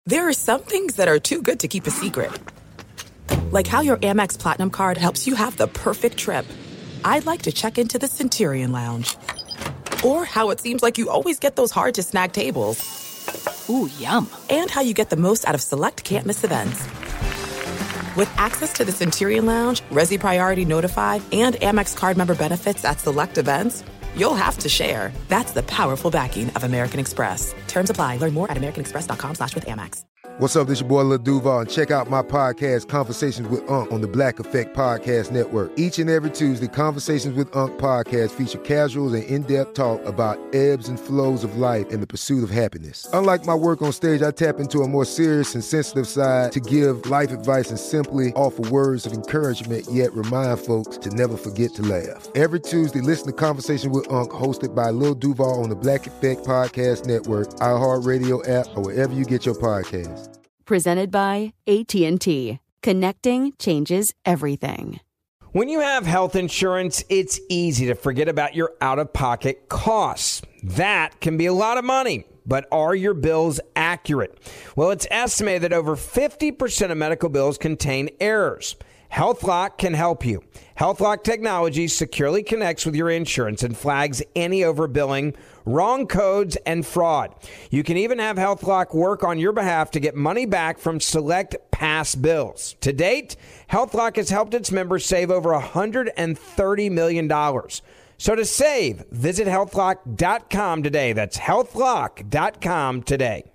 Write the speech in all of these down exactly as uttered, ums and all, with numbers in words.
There are some things that are too good to keep a secret. Like how your Amex Platinum card helps you have the perfect trip. I'd like to check into the Centurion Lounge. Or how it seems like you always get those hard-to-snag tables. Ooh, yum. And how you get the most out of select can't-miss events. With access to the Centurion Lounge, Resi Priority Notified, and Amex card member benefits at select events, you'll have to share. That's the powerful backing of American Express. Terms apply. Learn more at americanexpress.com slash with Amex. What's up, this your boy Lil Duval, and check out my podcast, Conversations with Unc, on the Black Effect Podcast Network. Each and every Tuesday, Conversations with Unc podcast feature casuals and in-depth talk about ebbs and flows of life and the pursuit of happiness. Unlike my work on stage, I tap into a more serious and sensitive side to give life advice and simply offer words of encouragement, yet remind folks to never forget to laugh. Every Tuesday, listen to Conversation with Unc, hosted by Lil Duval on the Black Effect Podcast Network, iHeartRadio app, or wherever you get your podcasts. Presented by A T and T. Connecting changes everything. When you have health insurance, it's easy to forget about your out-of-pocket costs. That can be a lot of money, but are your bills accurate? Well, it's estimated that over fifty percent of medical bills contain errors. HealthLock can help you. HealthLock technology securely connects with your insurance and flags any overbilling, wrong codes, and fraud. You can even have HealthLock work on your behalf to get money back from select past bills. To date, HealthLock has helped its members save over one hundred thirty million dollars. So to save, visit health lock dot com today. That's health lock dot com today.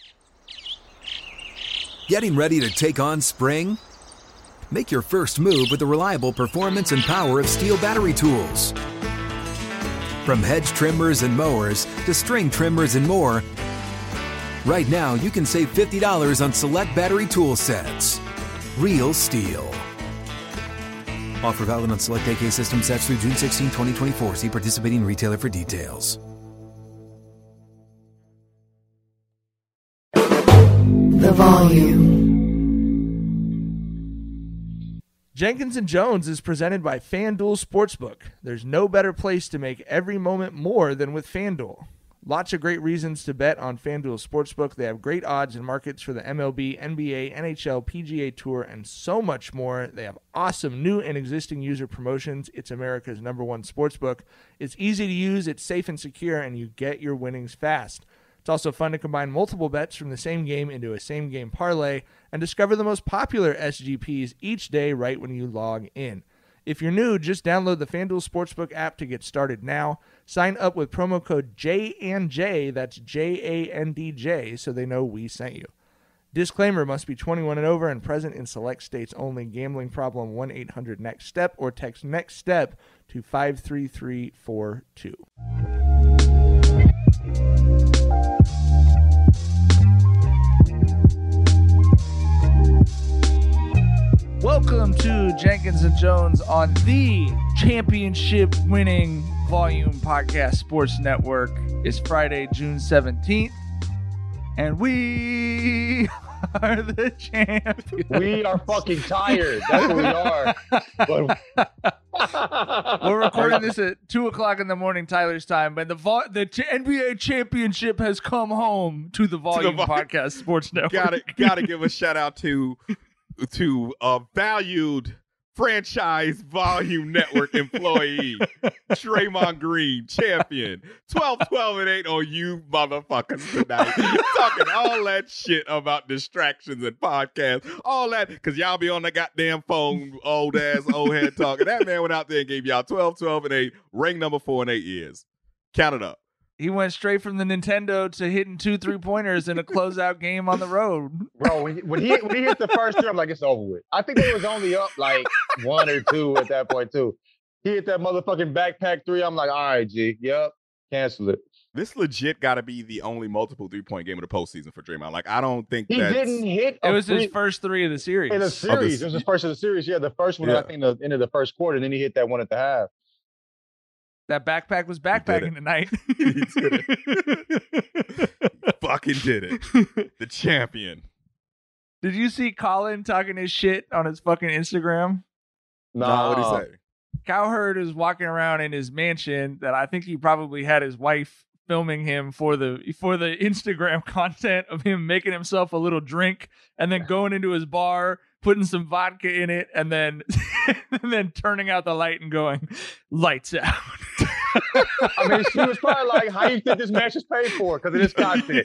Getting ready to take on spring? Make your first move with the reliable performance and power of Steel battery tools. From hedge trimmers and mowers to string trimmers and more, right now you can save fifty dollars on select battery tool sets. Real Steel. Offer valid on select A K system sets through June sixteenth, twenty twenty-four. See participating retailer for details. The Volume. Jenkins and Jones is presented by FanDuel Sportsbook. There's no better place to make every moment more than with FanDuel. Lots of great reasons to bet on FanDuel Sportsbook. They have great odds and markets for the M L B, N B A, N H L, P G A Tour, and so much more. They have awesome new and existing user promotions. It's America's number one sportsbook. It's easy to use, it's safe and secure, and you get your winnings fast. It's also fun to combine multiple bets from the same game into a same-game parlay and discover the most popular S G Ps each day right when you log in. If you're new, just download the FanDuel Sportsbook app to get started now. Sign up with promo code J and J, that's J A N D J, so they know we sent you. Disclaimer: must be twenty-one and over and present in select states only. Gambling problem, one eight hundred next step or text NEXTSTEP to five three three four two. Welcome to Jenkins and Jones on the championship-winning Volume Podcast Sports Network. It's Friday, June seventeenth, and we are the champions. We are fucking tired. That's what we are. But... We're recording this at two o'clock in the morning, Tyler's time, but the vo- the ch- N B A championship has come home to the Volume to the vo- Podcast Sports Network. Gotta, gotta give a shout out to to a valued franchise Volume Network employee, Draymond Green, champion. twelve, twelve, and eight on you motherfuckers tonight. Talking all that shit about distractions and podcasts, all that, because y'all be on the goddamn phone, old ass, old head talking. That man went out there and gave y'all twelve, twelve, and eight, ring number four and eight years. Count it up. He went straight from the Nintendo to hitting two three-pointers in a closeout game on the road. Bro, when he, when he when he hit the first three, I'm like, it's over with. I think they was only up like one or two at that point, too. He hit that motherfucking backpack three. I'm like, all right, G. Yep. Cancel it. This legit got to be the only multiple three-point game of the postseason for Draymond. Like, I don't think he that's... didn't hit. It was three... his first three of the series. In the series. Oh, this... It was his first of the series. Yeah, the first one, yeah. I think, the end of the first quarter. And then he hit that one at the half. That backpack was backpacking tonight. He did it. He fucking did it. The champion. Did you see Colin talking his shit on his fucking Instagram? No. Nah, what'd he say? Cowherd is walking around in his mansion that I think he probably had his wife filming him for the for the Instagram content of him making himself a little drink and then going into his bar, putting some vodka in it, and then and then turning out the light and going, lights out. I mean, she was probably like, how you think this match is paid for? Because of this content.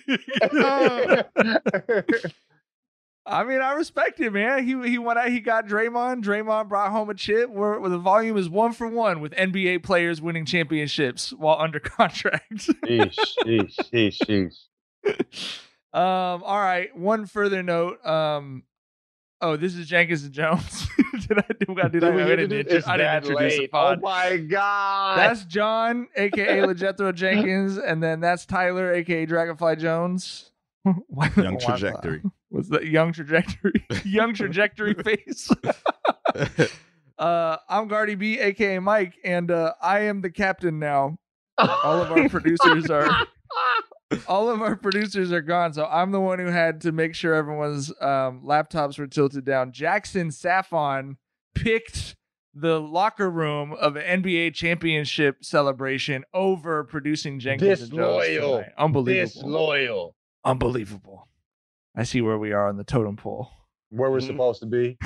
I mean, I respect him, man. He he went out, he got Draymond. Draymond brought home a chip where, where the volume is one for one with N B A players winning championships while under contract. Sheesh, sheesh, sheesh, sheesh. Um, all right. One further note. Um, oh, this is Jenkins and Jones. did I do? I did. Did I, we I didn't, introduce- intro- it's I didn't that introduce the late. pod. Oh my god! That's John, aka LeJethro Jenkins, and then that's Tyler, aka Dragonfly Jones. Young trajectory. What's the young trajectory? Young trajectory face. uh, I'm Gardy B, aka Mike, and uh, I am the captain now. All of our producers are. All of our producers are gone, so I'm the one who had to make sure everyone's um, laptops were tilted down. Jackson Saffon picked the locker room of an N B A championship celebration over producing Jenkins and Jones Disloyal. tonight. Unbelievable. Disloyal. Unbelievable. I see where we are on the totem pole. Where we're supposed to be.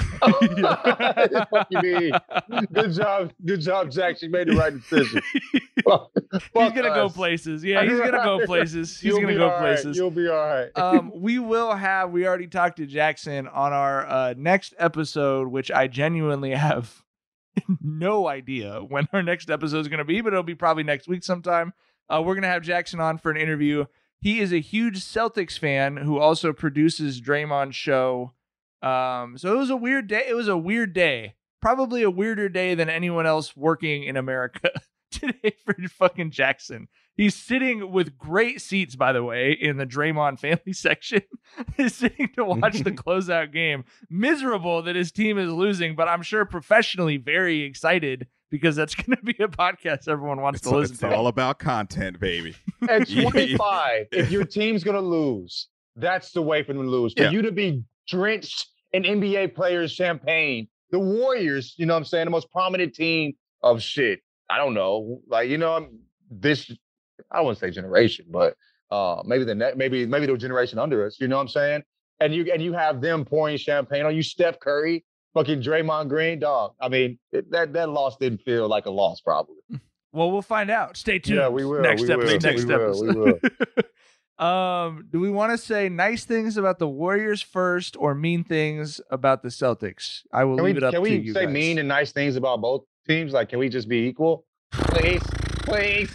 Fuck you mean. Good job, good job, Jack. She made the right decision. Fuck, He's fuck gonna us. go places. Yeah, he's gonna go places. He's You'll gonna be go all right. places. You'll be all right. um, we will have. We already talked to Jackson on our uh, next episode, which I genuinely have no idea when our next episode is going to be, but it'll be probably next week sometime. Uh, we're going to have Jackson on for an interview. He is a huge Celtics fan who also produces Draymond's show. Um, so it was a weird day. It was a weird day. Probably a weirder day than anyone else working in America today for fucking Jackson. He's sitting with great seats, by the way, in the Draymond family section. He's sitting to watch the closeout game. Miserable that his team is losing, but I'm sure professionally very excited because that's going to be a podcast everyone wants It's, to listen it's to. all about content, baby. At twenty-five, if your team's gonna lose, that's the way for them to lose. For Yeah. you to be drenched in N B A players' champagne, the Warriors, you know what I'm saying, the most prominent team of shit. I don't know, like you know, I'm- this. I don't want to say generation, but uh, maybe the net, maybe maybe the generation under us. You know what I'm saying? And you and you have them pouring champagne on you, Steph Curry, fucking Draymond Green, dog. I mean, it, that that loss didn't feel like a loss, probably. Well, we'll find out. Stay tuned. Yeah, we will. Next we episode. will. Next we episode. Will, we will. um, do we want to say nice things about the Warriors first, or mean things about the Celtics? I will Can we, leave it up can to we you say guys. mean and nice things about both teams? Like, can we just be equal? Please, please.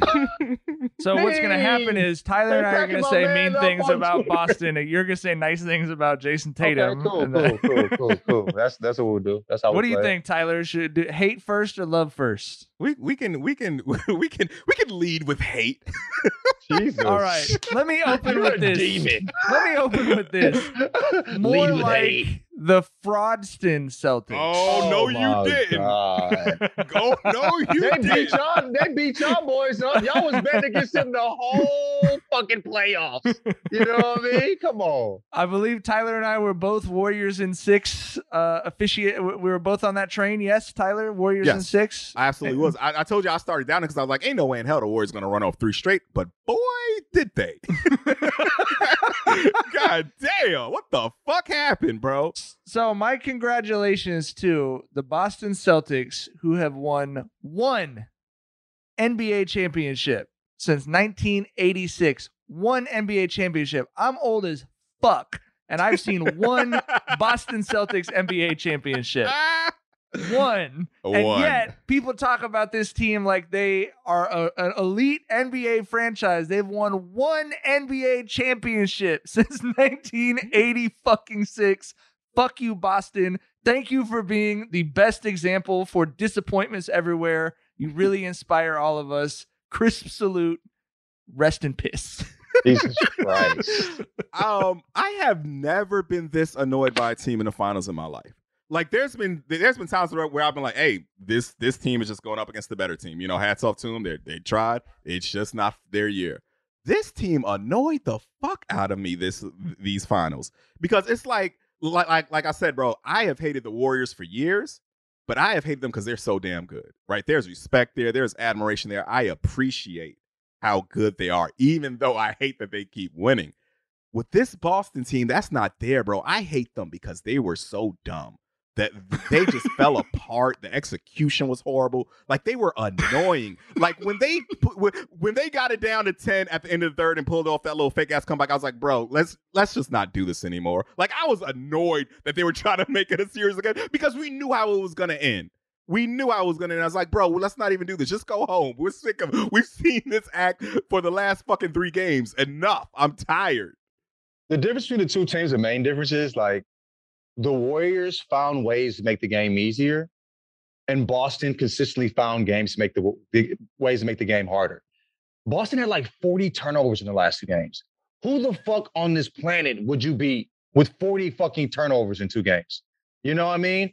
So what's going to happen is Tyler and I are They're going to cracking say my mean man things up on about Twitter. Boston, and you're going to say nice things about Jason Tatum. Okay, cool, and then- cool, cool, cool, cool. That's that's what we'll do. That's how. What we do you play it. think, Tyler? Should do hate first or love first? We we can we can we can we can lead with hate. Jesus. All right, let me open You're with a this. demon. Let me open with this. More Lead with like hate. the Fraudston Celtics. Oh, no, you my didn't. God. Go no, you They beat didn't. y'all. They beat y'all boys up. Y'all was betting against them the whole fucking playoffs. You know what I mean? Come on. I believe Tyler and I were both Warriors in six. Uh, officiate. We were both on that train. Yes, Tyler. Warriors in Yes. six. I absolutely was. I, I told you I started down because I was like, ain't no way in hell the Warriors going to run off three straight. But boy, did they. God damn. What the fuck happened, bro? So my congratulations to the Boston Celtics, who have won one N B A championship since nineteen eighty-six. One N B A championship. I'm old as fuck, and I've seen one Boston Celtics N B A championship. One. And One. yet, people talk about this team like they are a, an elite N B A franchise. They've won one N B A championship since nineteen eighty fucking six. Fuck you, Boston. Thank you for being the best example for disappointments everywhere. You really inspire all of us. Crisp salute. Rest in piss. Jesus Christ. um, I have never been this annoyed by a team in the finals in my life. Like there's been there's been times where, where I've been like, hey, this this team is just going up against the better team. You know, hats off to them. They they tried. It's just not their year. This team annoyed the fuck out of me this these finals because it's like like like like I said, bro. I have hated the Warriors for years, but I have hated them because they're so damn good. Right? There's respect there. There's admiration there. I appreciate how good they are, even though I hate that they keep winning. With this Boston team, that's not there, bro. I hate them because they were so dumb that they just fell apart. The execution was horrible. Like, they were annoying. Like, when they when they got it down to ten at the end of the third and pulled off that little fake ass comeback, I was like, bro, let's let's just not do this anymore. Like, I was annoyed that they were trying to make it a series again because we knew how it was gonna end. We knew I was going to, and I was like, bro, well, let's not even do this. Just go home. We're sick of it. We've seen this act for the last fucking three games. Enough. I'm tired. The difference between the two teams, the main difference is, like, the Warriors found ways to make the game easier, and Boston consistently found games to make the, the ways to make the game harder. Boston had like forty turnovers in the last two games. Who the fuck on this planet would you be with forty fucking turnovers in two games? You know what I mean?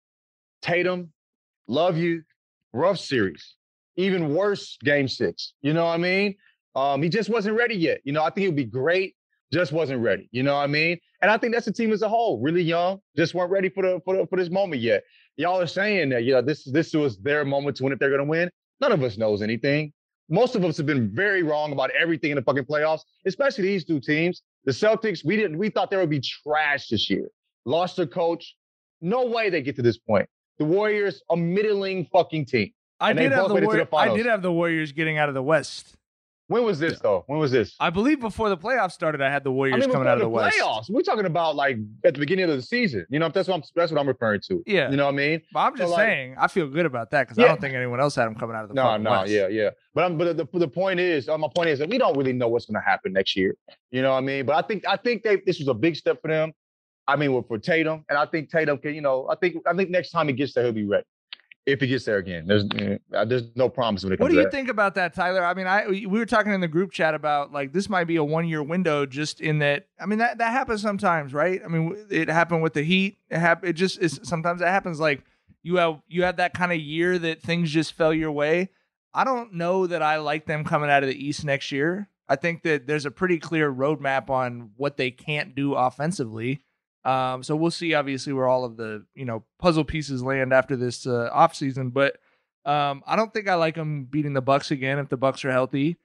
Tatum, love you. Rough series. Even worse, game six. You know what I mean? Um, he just wasn't ready yet. You know, I think he would be great. Just wasn't ready. You know what I mean? And I think that's the team as a whole. Really young. Just weren't ready for the for, the, for this moment yet. Y'all are saying that, you know, this, this was their moment to win if they're going to win. None of us knows anything. Most of us have been very wrong about everything in the fucking playoffs, especially these two teams. The Celtics, we didn't. We thought they would be trash this year. Lost their coach. No way they get to this point. The Warriors, a middling fucking team. I And did they have both the made it to Warriors. the I finals. did have the Warriors getting out of the West. When was this, though? When was this? I believe before the playoffs started, I had the Warriors I mean, coming before out of the, the West. playoffs. We're talking about, like, at the beginning of the season. You know, that's what I'm, that's what I'm referring to. Yeah. You know what I mean? But I'm just So, like, saying, I feel good about that because I Yeah. don't think anyone else had them coming out of the No, fucking no, West. yeah, yeah. But I'm, but the, the point is, uh, my point is that we don't really know what's going to happen next year. You know what I mean? But I think I think they this was a big step for them. I mean, for Tatum, and I think Tatum can, you know, I think I think next time he gets there, he'll be ready. If he gets there again, there's uh, there's no promise when it comes What do to you that. think about that, Tyler? I mean, I we were talking in the group chat about, like, this might be a one year window, just in that. I mean, that that happens sometimes, right? I mean, it happened with the Heat. It hap- It just is sometimes it happens. Like, you have you have that kind of year that things just fell your way. I don't know that I like them coming out of the East next year. I think that there's a pretty clear roadmap on what they can't do offensively. Um, so we'll see, obviously, where all of the, you know, puzzle pieces land after this uh, offseason. But um, I don't think I like them beating the Bucks again if the Bucks are healthy.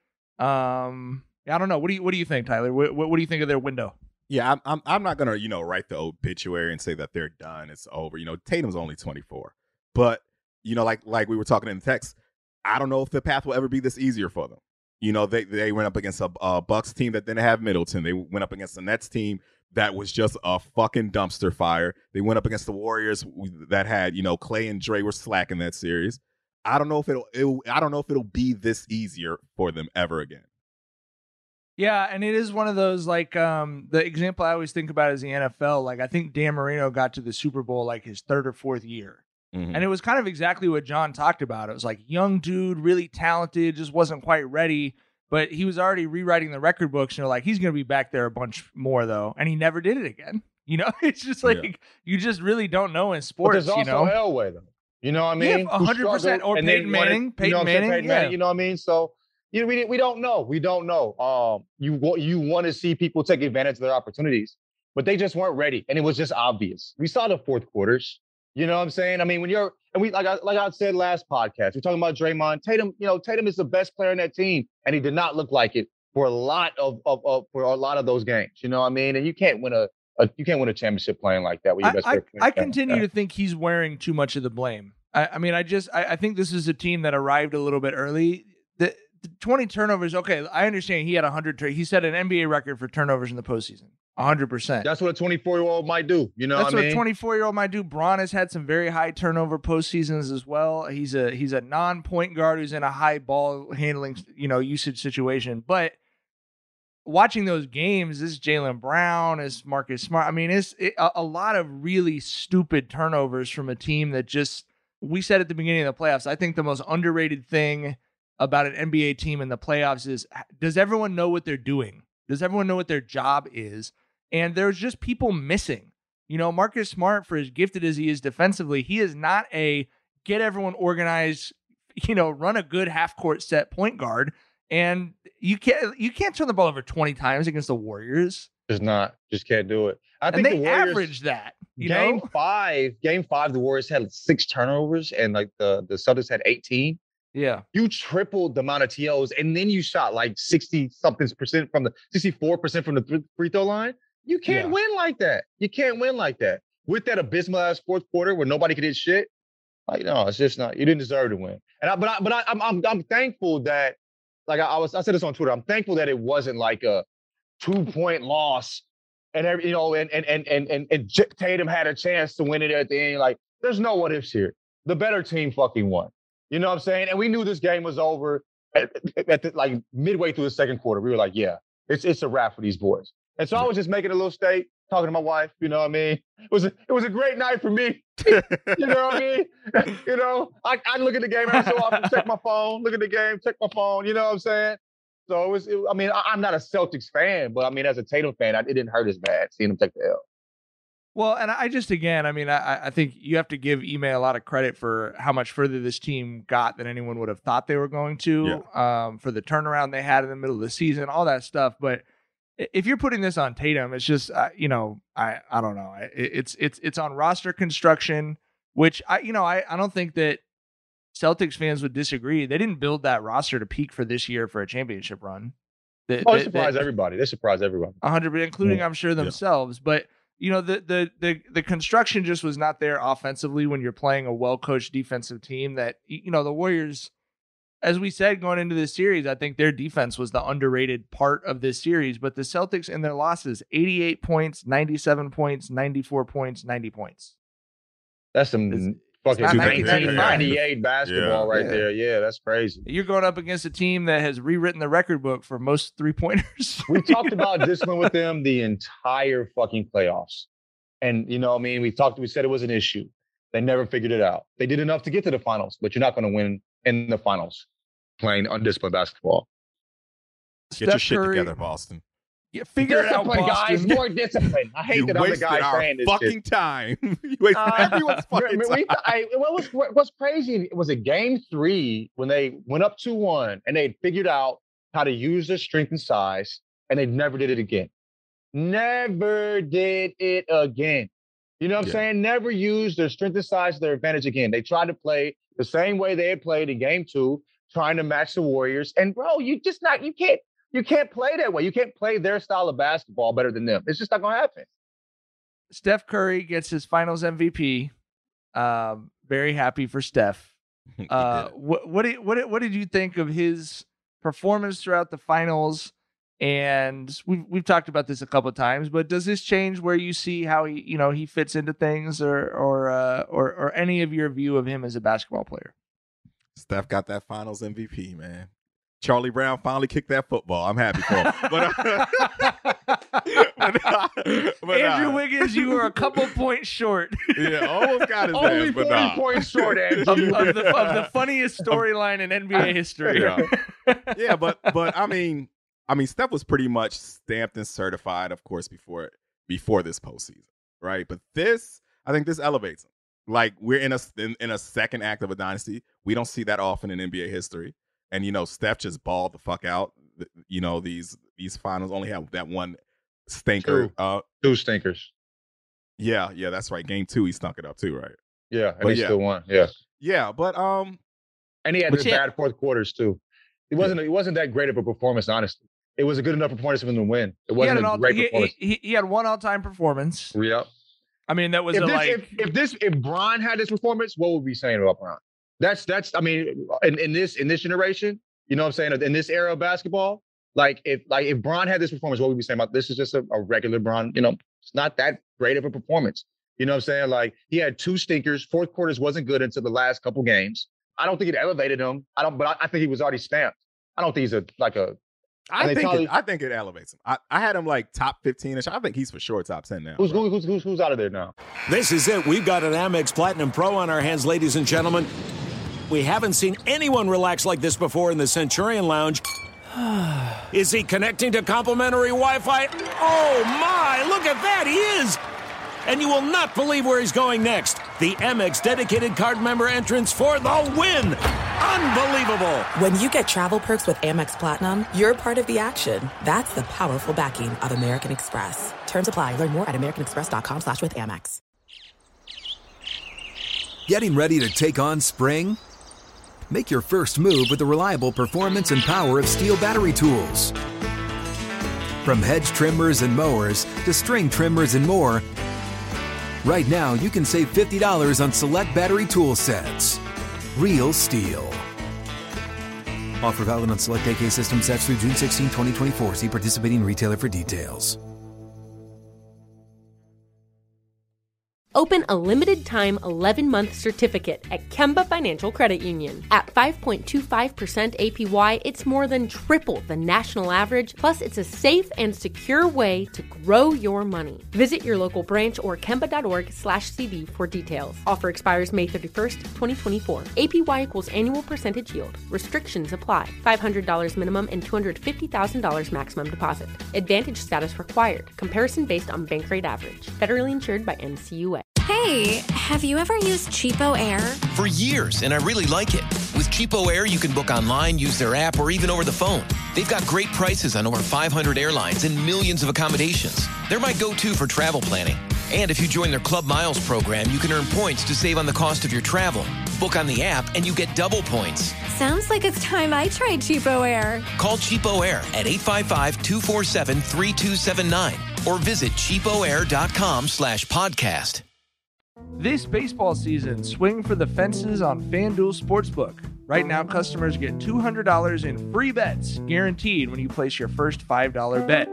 Um, I don't know. What do you What do you think, Tyler? What What, what do you think of their window? Yeah, I'm, I'm I'm not gonna, you know, write the obituary and say that they're done, it's over. You know, Tatum's only twenty-four, but you know, like like we were talking in the text, I don't know if the path will ever be this easier for them. You know, they they went up against a, a Bucks team that didn't have Middleton. They went up against the Nets team that was just a fucking dumpster fire. They went up against the Warriors that had, you know, Clay and Dre were slacking that series. I don't know if it'll, it'll I don't know if it'll be this easier for them ever again. Yeah, and it is one of those, like, um, the example I always think about is the N F L. Like, I think Dan Marino got to the Super Bowl like his third or fourth year. Mm-hmm. And it was kind of exactly what John talked about. It was like, young dude, really talented, just wasn't quite ready. But he was already rewriting the record books, and you're like, he's going to be back there a bunch more, though. And he never did it again. You know, it's just like, yeah. you just really don't know in But sports, there's also you know? Elway, though. You know what I mean? Yeah, one hundred percent. Or Peyton Manning. Peyton you know Manning, Peyton yeah. Manning. You know what I mean? So, you know, we, we don't know. We don't know. Um, you, you want to see people take advantage of their opportunities, but they just weren't ready. And it was just obvious. We saw the fourth quarters. You know what I'm saying? I mean, when you're, and we, like I, like I said last podcast, we're talking about Draymond. Tatum, you know, Tatum is the best player in that team, and he did not look like it for a lot of, of, of for a lot of those games. You know what I mean? And you can't win a, a you can't win a championship playing like that with your I, best I, player. I continue to think he's wearing too much of the blame. I, I mean, I just, I, I think this is a team that arrived a little bit early. The, the twenty turnovers, okay, I understand he had one hundred. He set an N B A record for turnovers in the postseason. one hundred percent. That's what a twenty-four-year-old might do. You know That's what I mean? what a twenty-four-year-old might do. Bron has had some very high turnover postseasons as well. He's a he's a non-point guard who's in a high ball handling, you know, usage situation. But watching those games, this is Jaylen Brown, is Marcus Smart. I mean, it's it, a, a lot of really stupid turnovers from a team that just, we said at the beginning of the playoffs, I think the most underrated thing about an N B A team in the playoffs is, does everyone know what they're doing? Does everyone know what their job is? And there's just people missing. You know, Marcus Smart, for as gifted as he is defensively, he is not a get everyone organized, you know, run a good half-court set point guard. And you can't you can't turn the ball over twenty times against the Warriors. Just not. Just can't do it. I And think they the Warriors, average that. You game know? five, game five, the Warriors had six turnovers, and like the the Celtics had eighteen. Yeah. You tripled the amount of T Os, and then you shot like sixty something percent from the sixty-four percent from the free throw line. You can't Yeah. win like that. You can't win like that. With that abysmal ass fourth quarter where nobody could hit shit, like no, it's just not. You didn't deserve to win. And I, but I, but I, I'm I'm I'm thankful that, like I, I was I said this on Twitter. I'm thankful that it wasn't like a two point loss, and every you know, and and and and and, and J- Tatum had a chance to win it at the end. Like there's no what ifs here. The better team fucking won. You know what I'm saying? And we knew this game was over at, at the, like midway through the second quarter. We were like, yeah, it's it's a wrap for these boys. And so I was just making a little state, talking to my wife. You know what I mean? It was a, it was a great night for me. You know what I mean? You know, I I look at the game every so often, check my phone, look at the game, check my phone. You know what I'm saying? So it was. It, I mean, I, I'm not a Celtics fan, but I mean, as a Tatum fan, I, it didn't hurt as bad seeing him take the L. Well, and I just, again, I mean, I, I think you have to give Ime a lot of credit for how much further this team got than anyone would have thought they were going to, yeah. um, for the turnaround they had in the middle of the season, all that stuff. But if you're putting this on Tatum, it's just, uh, you know, I, I don't know. It, it's, it's, it's on roster construction, which I, you know, I, I don't think that Celtics fans would disagree. They didn't build that roster to peak for this year for a championship run. They, oh, they, they surprised they, everybody. They surprised everyone. one hundred percent, including, yeah. I'm sure, themselves. Yeah. But, you know, the, the the the construction just was not there offensively when you're playing a well-coached defensive team that, you know, the Warriors, as we said going into this series, I think their defense was the underrated part of this series. But the Celtics in their losses, eighty-eight points, ninety-seven points, ninety-four points, ninety points. That's some it's, fucking it's nineteen ninety-eight basketball yeah. right yeah. there. Yeah, that's crazy. You're going up against a team that has rewritten the record book for most three-pointers. We talked about discipline with them the entire fucking playoffs. And, you know, I mean, we talked, we said it was an issue. They never figured it out. They did enough to get to the finals, but you're not going to win in the finals playing undisciplined basketball. Get Steph your shit Curry. together, Boston. Yeah, figure discipline, it out, Boston. Guys. More discipline. I hate you that I'm the guy saying this fucking shit. time. You wasted uh, everyone's fucking we, time. I, what was what's crazy was it game three when they went up two one and they figured out how to use their strength and size, and they never did it again. Never did it again. You know what I'm yeah. saying? Never used their strength and size to their advantage again. They tried to play the same way they had played in game two, trying to match the Warriors. And bro, you just not you can't. You can't play that way. You can't play their style of basketball better than them. It's just not going to happen. Steph Curry gets his finals M V P. Um, very happy for Steph. Uh, what, what, did, what, did, what did you think of his performance throughout the finals? And we've, we've talked about this a couple of times, but does this change where you see how he, you know, he fits into things or, or, uh, or, or any of your view of him as a basketball player? Steph got that finals M V P, man. Charlie Brown finally kicked that football. I'm happy for him. But, uh, but, uh, but, Andrew uh, Wiggins, you were a couple points short. Yeah, almost got his Only ass, but forty nah. points short, Andrew. of, of, the, of the funniest storyline in N B A history. Yeah, yeah but but I mean, I mean, Steph was pretty much stamped and certified, of course, before before this postseason, right? But this, I think, this elevates him. Like we're in a in, in a second act of a dynasty. We don't see that often in N B A history. And, you know, Steph just balled the fuck out. You know, these these finals only have that one stinker. Two, uh, two stinkers. Yeah, yeah, that's right. Game two, he stunk it up too, right? Yeah, and but he yeah. still won. Yeah. Yeah, but um and he had his bad fourth quarters too. It wasn't yeah. it wasn't that great of a performance, honestly. It was a good enough performance for him to win. It wasn't a all, great he, performance. He, he had one all-time performance. Yep. I mean, that was if a, this, like if, if this if Bron had this performance, what would we be saying about Bron? That's that's I mean, in, in this in this generation. You know what I'm saying? In this era of basketball, like if like if Bron had this performance, what would we say about this? Is just a, a regular Bron. You know, it's not that great of a performance. You know what I'm saying? Like he had two stinkers. Fourth quarters wasn't good until the last couple games. I don't think it elevated him. I don't, but I, I think he was already stamped. I don't think he's a like a. I, I think probably, it, I think it elevates him. I, I had him like top fifteen-ish. I think he's for sure top ten now. Who's, who's who's who's out of there now? This is it. We've got an Amex Platinum Pro on our hands, ladies and gentlemen. We haven't seen anyone relax like this before in the Centurion Lounge. Is he connecting to complimentary Wi-Fi? Oh, my. Look at that. He is. And you will not believe where he's going next. The Amex dedicated card member entrance for the win. Unbelievable. When you get travel perks with Amex Platinum, you're part of the action. That's the powerful backing of American Express. Terms apply. Learn more at americanexpress.com slash with Amex. Getting ready to take on spring? Make your first move with the reliable performance and power of Steel battery tools. From hedge trimmers and mowers to string trimmers and more, right now you can save fifty dollars on select battery tool sets. Real Steel. Offer valid on select A K system sets through June sixteenth, twenty twenty-four. See participating retailer for details. Open a limited-time eleven-month certificate at Kemba Financial Credit Union. At five point two five percent A P Y, it's more than triple the national average, plus it's a safe and secure way to grow your money. Visit your local branch or kemba.org slash CD for details. Offer expires May thirty-first, twenty twenty-four. A P Y equals annual percentage yield. Restrictions apply. five hundred dollars minimum and two hundred fifty thousand dollars maximum deposit. Advantage status required. Comparison based on bank rate average. Federally insured by N C U A. Hey, have you ever used Cheapo Air? For years, and I really like it. With Cheapo Air, you can book online, use their app, or even over the phone. They've got great prices on over five hundred airlines and millions of accommodations. They're my go-to for travel planning. And if you join their Club Miles program, you can earn points to save on the cost of your travel. Book on the app, and you get double points. Sounds like it's time I tried Cheapo Air. Call Cheapo Air at eight five five, two four seven, three two seven nine or visit cheapoair.com slash podcast. This baseball season, swing for the fences on FanDuel Sportsbook. Right now, customers get two hundred dollars in free bets guaranteed when you place your first five dollar bet.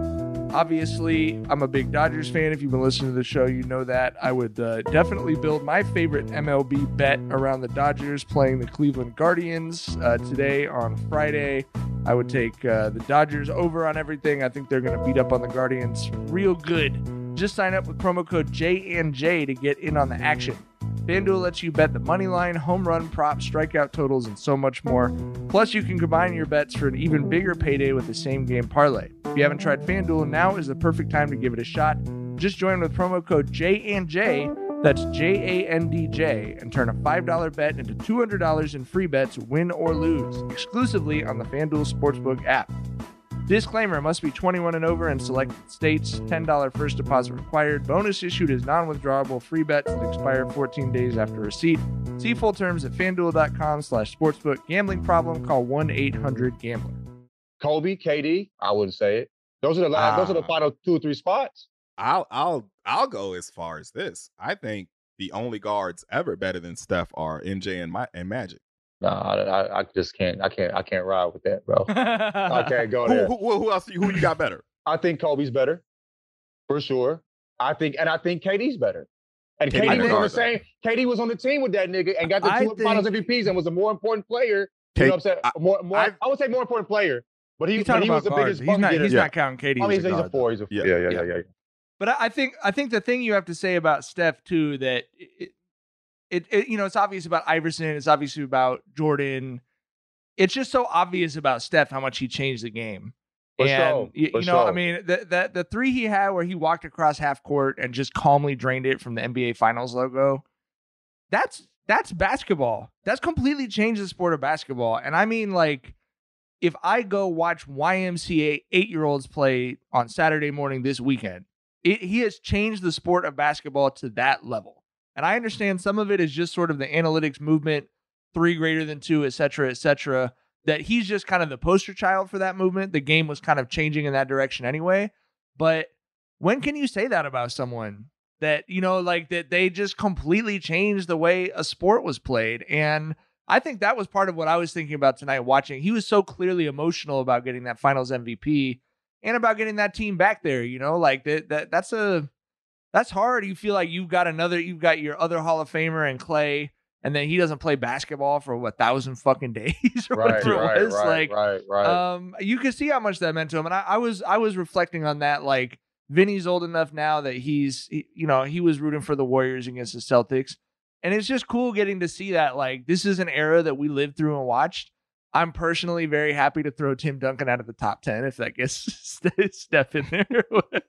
Obviously, I'm a big Dodgers fan. If you've been listening to the show, you know that. I would uh, definitely build my favorite M L B bet around the Dodgers playing the Cleveland Guardians uh, today on Friday. I would take uh, the Dodgers over on everything. I think they're going to beat up on the Guardians real good. Just sign up with promo code J and J to get in on the action. FanDuel lets you bet the money line, home run, props, strikeout totals, and so much more. Plus, you can combine your bets for an even bigger payday with the same game parlay. If you haven't tried FanDuel, now is the perfect time to give it a shot. Just join with promo code J and J, that's J A N D J, and turn a five dollar bet into two hundred dollars in free bets, win or lose, exclusively on the FanDuel Sportsbook app. Disclaimer, must be twenty-one and over in selected states. ten dollars first deposit required. Bonus issued as non-withdrawable free bets that expire fourteen days after receipt. See full terms at fanduel.com slash sportsbook. Gambling problem? Call one eight hundred gambler. Kobe, K D, I wouldn't say it. Those are the last, uh, those are the final two or three spots. I'll I'll I'll go as far as this. I think the only guards ever better than Steph are M J and, My, and Magic. No, I, I just can't. I can't. I can't ride with that, bro. I can't go there. Who, who, who else? Who you got better? I think Kobe's better, for sure. I think, and I think K D's better. And K D was on the same. K D was on the team with that nigga and got the two think, Finals M V Ps and was a more important player. You know what I'm saying? I, more, more. I, I would say more important player, but he, but he was the guards. biggest. He's not. He's yeah. not counting K D. I mean, he's, he's, a, he's a four. He's a yeah, yeah, yeah, yeah. yeah, yeah. But I think I think the thing you have to say about Steph too that it, it, it you know it's obvious about Iverson. It's obviously about Jordan. It's just so obvious about Steph how much he changed the game. For and, sure. you, For you know, sure. I mean, the, the the three he had where he walked across half court and just calmly drained it from the N B A Finals logo, that's that's basketball. That's completely changed the sport of basketball. And I mean, like, if I go watch Y M C A eight-year-olds play on Saturday morning this weekend, it, he has changed the sport of basketball to that level. And I understand some of it is just sort of the analytics movement, three greater than two, et cetera, et cetera, that he's just kind of the poster child for that movement. The game was kind of changing in that direction anyway. But when can you say that about someone that, you know, like that they just completely changed the way a sport was played? And I think that was part of what I was thinking about tonight watching. He was so clearly emotional about getting that Finals M V P and about getting that team back there, you know, like that, that that's a, that's hard. You feel like you've got another, you've got your other Hall of Famer and Clay, and then he doesn't play basketball for what, thousand fucking days or right, whatever right, it was. Right, like, right, right. Um, you can see how much that meant to him. And I, I was, I was reflecting on that. Like, Vinny's old enough now that he's, he, you know, he was rooting for the Warriors against the Celtics. And it's just cool getting to see that, like, this is an era that we lived through and watched. I'm personally very happy to throw Tim Duncan out of the top ten if that gets Steph in there.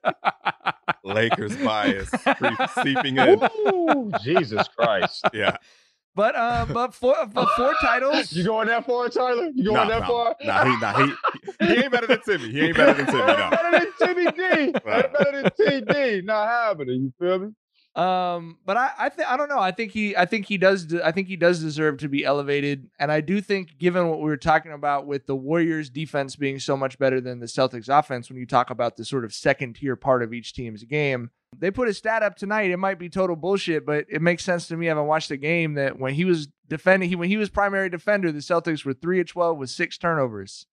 Lakers bias seeping in. Ooh, Jesus Christ. Yeah. But uh, but four, but four titles. You going that far, Tyler? You going nah, that nah, far? Nah, he, nah, he, he ain't better than Timmy. He ain't better than Timmy. No. Better than Timmy D. Better than T D. Not happening. You feel me? Um, but I, I think I don't know. I think he, I think he does. De- I think he does deserve to be elevated. And I do think, given what we were talking about with the Warriors' defense being so much better than the Celtics' offense, when you talk about the sort of second tier part of each team's game, they put a stat up tonight. It might be total bullshit, but it makes sense to me. I haven't watched the game. That when he was defending, he when he was primary defender, the Celtics were three of twelve with six turnovers.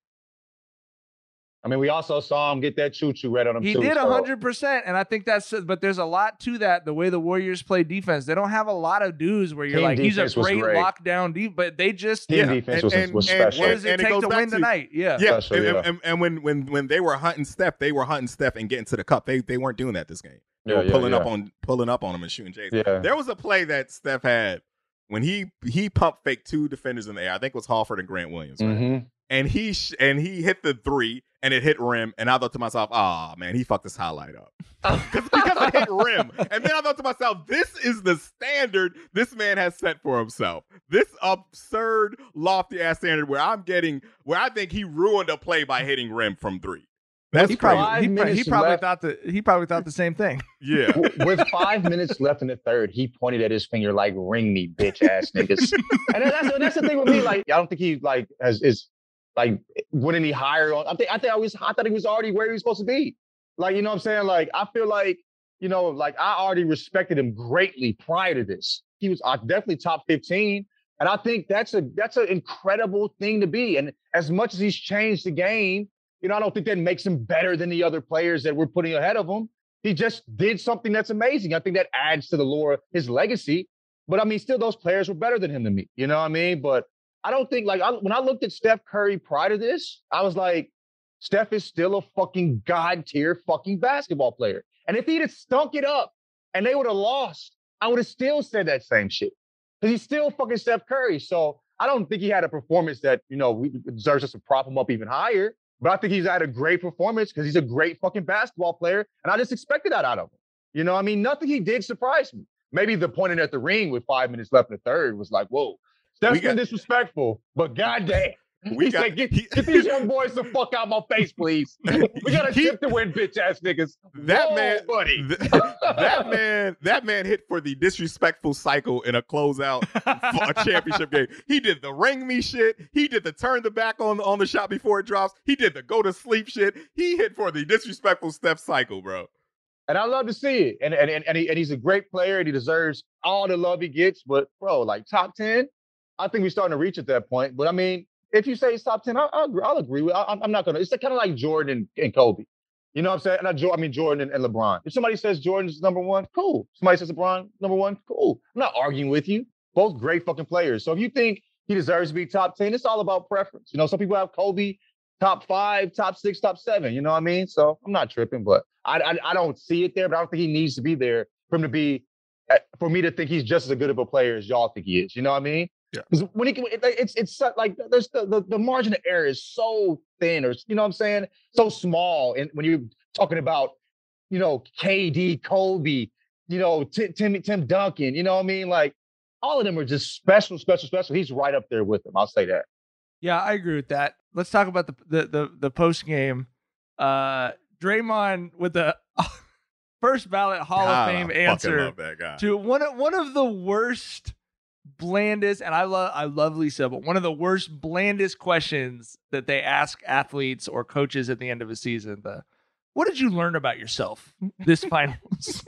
I mean, we also saw him get that choo-choo red on him, he too. He did so. one hundred percent, and I think that's – but there's a lot to that, the way the Warriors play defense. They don't have a lot of dudes where you're Team like, he's a great, great. lockdown deep, but they just – Team yeah. defense and, was, and, was and, special. What does it and take it to win to, tonight? Yeah. Yeah, special, and, yeah. And, and when, when, when they were hunting Steph, they were hunting Steph and getting to the cup. They they weren't doing that this game. They Yeah, were yeah, pulling, yeah. Up on, pulling up on him and shooting Jays. Yeah. There was a play that Steph had when he, he pump faked two defenders in the air. I think it was Halford and Grant Williams. Right? Mm-hmm. And he sh- and he hit the three, and it hit rim. And I thought to myself, "Ah, oh, man, he fucked this highlight up because it hit rim." And then I thought to myself, "This is the standard this man has set for himself. This absurd, lofty ass standard where I'm getting, where I think he ruined a play by hitting rim from three. That's he crazy. probably, he, Five pro- he minutes probably left. thought the he probably thought the same thing. Yeah, With five minutes left in the third, he pointed at his finger like, "Ring me, bitch ass niggas." And that's that's the thing with me. Like, I don't think he like has is like went any higher on. I think I think I was I thought he was already where he was supposed to be. Like, you know what I'm saying? Like, I feel like, you know, like I already respected him greatly prior to this. He was uh, definitely top fifteen. And I think that's a that's an incredible thing to be. And as much as he's changed the game, you know, I don't think that makes him better than the other players that we're putting ahead of him. He just did something that's amazing. I think that adds to the lore of his legacy. But I mean, still, those players were better than him to me. You know what I mean? But I don't think, like, I, when I looked at Steph Curry prior to this, I was like, Steph is still a fucking god tier fucking basketball player. And if he'd have stunk it up and they would have lost, I would have still said that same shit. Because he's still fucking Steph Curry. So I don't think he had a performance that, you know, we deserves us to prop him up even higher. But I think he's had a great performance because he's a great fucking basketball player. And I just expected that out of him. You know, I mean, nothing he did surprised me. Maybe the pointing at the ring with five minutes left in the third was like, whoa, Steph's We got- been disrespectful, but goddamn. We he got- said, get, he- get these young boys the fuck out my face, please. We got a He- chip to win, bitch ass niggas. That Whoa, man, buddy. th- that man, that man hit for the disrespectful cycle in a closeout for a championship game. He did the ring me shit. He did the turn the back on on the shot before it drops. He did the go to sleep shit. He hit for the disrespectful Steph cycle, bro. And I love to see it. And and and, and, he, and he's a great player and he deserves all the love he gets. But, bro, like top ten, I think we're starting to reach at that point. But, I mean, if you say he's top ten, I'll, I'll, agree, I'll agree with I, I'm not going to. It's kind of like Jordan and, and Kobe. You know what I'm saying? Not jo- I mean, Jordan and, and LeBron. If somebody says Jordan's number one, cool. Somebody says LeBron number one, cool. I'm not arguing with you. Both great fucking players. So if you think he deserves to be top ten, it's all about preference. You know, some people have Kobe top five, top six, top seven. You know what I mean? So I'm not tripping, but I, I, I don't see it there, but I don't think he needs to be there for him to be, for me to think he's just as good of a player as y'all think he is. You know what I mean? Yeah. Because when he can, it, it's it's so- like there's the, the the margin of error is so thin, or you know what I'm saying, so small. And when you're talking about, you know, K D, Kobe, you know, Tim Tim, Tim Duncan, you know what I mean, like all of them are just special, special, special. He's right up there with them. I'll say that. Yeah, I agree with that. Let's talk about the the the, the post game. Uh, Draymond with the first ballot Hall God, of Fame I fucking answer love that guy. to one of one of the worst, blandest, and I love I love Lisa, but one of the worst, blandest questions that they ask athletes or coaches at the end of a season. The what did you learn about yourself this finals?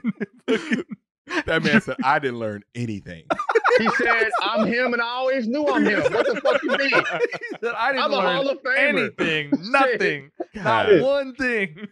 That man said, I didn't learn anything. He said, I'm him and I always knew I'm him. What the fuck you mean? That I didn't I'm a learn Hall of Famer. anything, nothing, not God. one thing.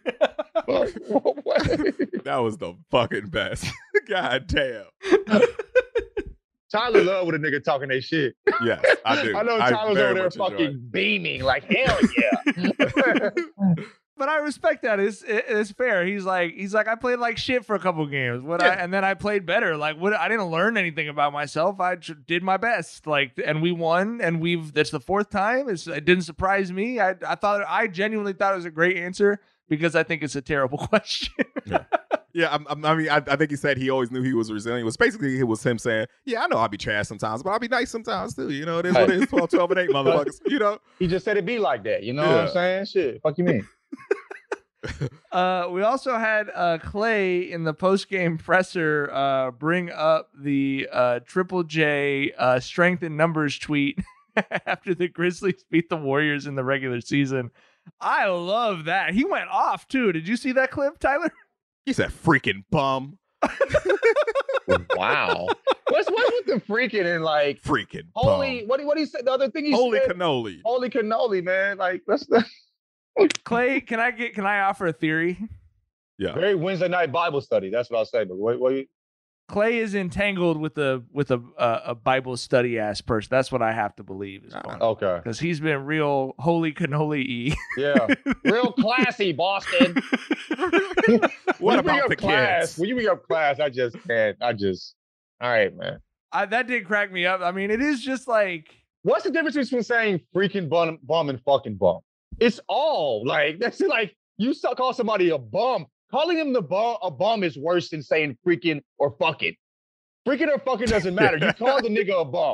That was the fucking best. God damn. Tyler Love with a nigga talking that shit. Yes, I do. I know I Tyler's very over there much enjoy fucking it. beaming like, hell yeah. But I respect that. It's it's fair. He's like he's like I played like shit for a couple games. What I, and then I played better. Like what I didn't learn anything about myself. I tr- did my best. Like and we won. And we've that's the fourth time. It's, it didn't surprise me. I I thought I genuinely thought it was a great answer because I think it's a terrible question. Yeah, yeah I'm, I'm, I mean, I, I think he said he always knew he was resilient. It was basically it was him saying, "Yeah, I know I'll be trash sometimes, but I'll be nice sometimes too." You know, it is what it is. twelve, twelve, and eight, motherfuckers. You know, he just said it be like that. You know Yeah. what I'm saying? Shit, fuck you mean? Uh, we also had uh, Clay in the post-game presser uh, bring up the uh, Triple J uh, strength in numbers tweet after the Grizzlies beat the Warriors in the regular season. I love that. He went off, too. Did you see that clip, Tyler? He's a freaking bum. Wow. What's what's with the freaking and like freaking holy? bum. What what he said? The other thing he Holy said. cannoli. Holy cannoli, man. Like that's the Clay. Can I get? Can I offer a theory? Yeah. Very Wednesday night Bible study. That's what I'll say. But what what? You... Clay is entangled with a with a uh, a Bible study ass person. That's what I have to believe is going on. Okay. Because he's been real holy cannoli-y. Yeah. Real classy, Boston. What when you about bring the up class, kids? when you bring up class, I just can't. I just. All right, man. I, that did crack me up. I mean, it is just like. What's the difference between saying freaking bum, bum and fucking bum? It's all like that's like you call somebody a bum. Calling him the bum a bum is worse than saying freaking or fucking. Freaking or fucking doesn't matter. You call the nigga a bum.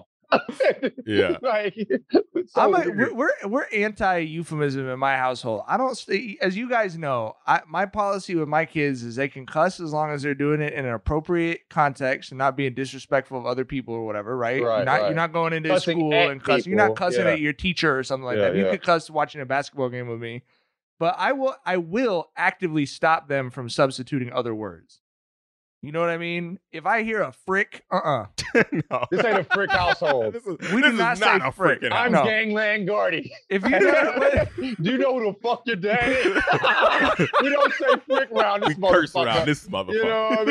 Yeah. Like so I'm a, we're, we're we're anti euphemism in my household. I don't, as you guys know, I, my policy with my kids is they can cuss as long as they're doing it in an appropriate context and not being disrespectful of other people or whatever. Right? Right, you're not right. you're not going into Cussing school at and cussing. You're not people, cussing yeah. at your teacher or something like Yeah, that. You yeah. could cuss watching a basketball game with me, but I will I will actively stop them from substituting other words. You know what I mean? If I hear a frick, uh-uh. No. This ain't a frick household. This is, We this do not is say not a frick. freaking I'm house. No. Gangland Gardy. If you do Do you know who the fuck your dad is? We don't say frick around this We curse motherfucker. around this motherfucker. You know what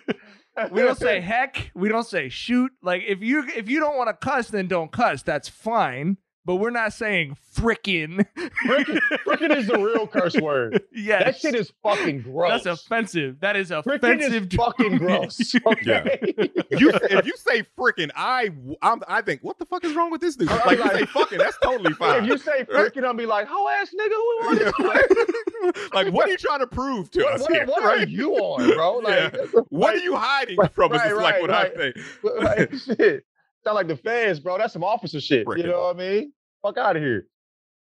I mean? we don't say heck, we don't say shoot. Like if you if you don't want to cuss, then don't cuss. That's fine. But we're not saying frickin'. Frickin', frickin' is the real curse word. Yes. That shit is fucking gross. That's offensive. That is Frickin' offensive. is to fucking me. gross. Okay. You, if you say freaking, I, I'm, I think, what the fuck is wrong with this dude? I'm Like, like- you say fucking, that's totally fine. If you say frickin', I'll be like, hoe ass nigga, who want this? Like, what are you trying to prove to What, us what, here? what are you on, bro? Like, Yeah. What are you hiding from? Is right, just like right, what right. I think. like, shit. Sound like the feds, bro. That's some officer shit. Frickin'. You know what I mean? Fuck out of here.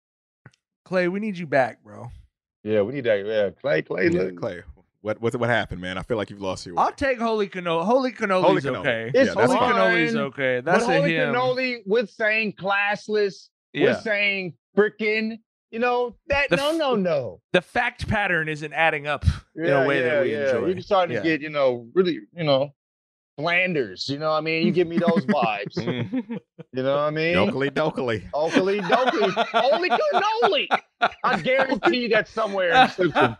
Clay, we need you back, bro. Yeah, we need that. Yeah, Clay, Clay, Yeah, look. Clay, what, what, what happened, man? I feel like you've lost your way. I'll take holy cannoli. Holy cannoli's Holy cannoli. okay. It's Yeah, that's holy fine. cannoli's okay. That's but a holy him. cannoli with saying classless, Yeah. with saying frickin', you know, that The no, f- no, no. The fact pattern isn't adding up in Yeah, a way yeah, that we yeah. enjoy. You're starting Yeah. to get, you know, really, you know, Flanders. You know what I mean? You give me those vibes. Mm. You know what I mean? Dokely, dokely. Oakley dokley. Holy cannoli. I guarantee that somewhere in Simpsons.